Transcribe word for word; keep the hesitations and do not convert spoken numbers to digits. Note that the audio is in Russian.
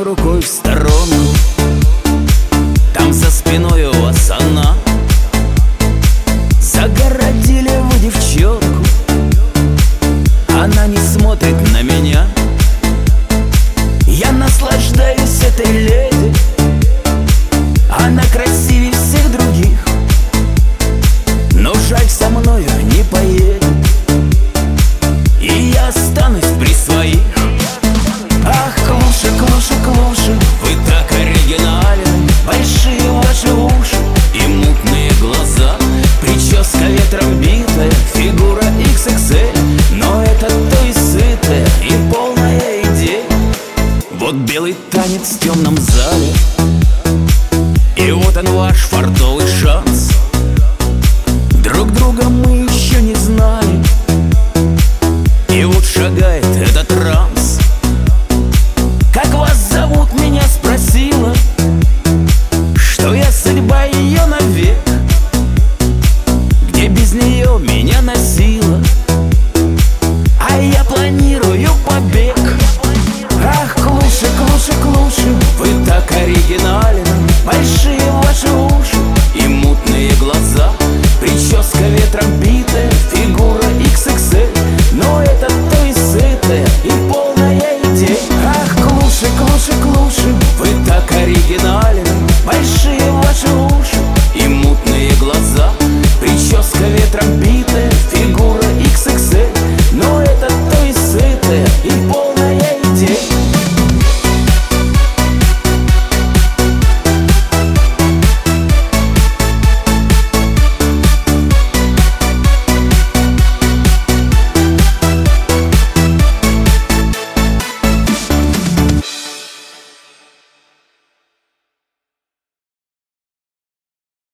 рукой в сторону. Там за спиной у вас она. Загородили вы девчонку. Она не смотрит на меня. Я наслаждаюсь этой леди. Она красивее всех других. Но жаль, со мною не поедет. И я останусь при своих. Ах, клуша, клуша, клуша, вы так оригинальны. Большие ваши уши и мутные глаза. Прическа ветром битая, фигура икс икс эль. Но это то и сытая, и полная идея. Вот белый танец в темном зале.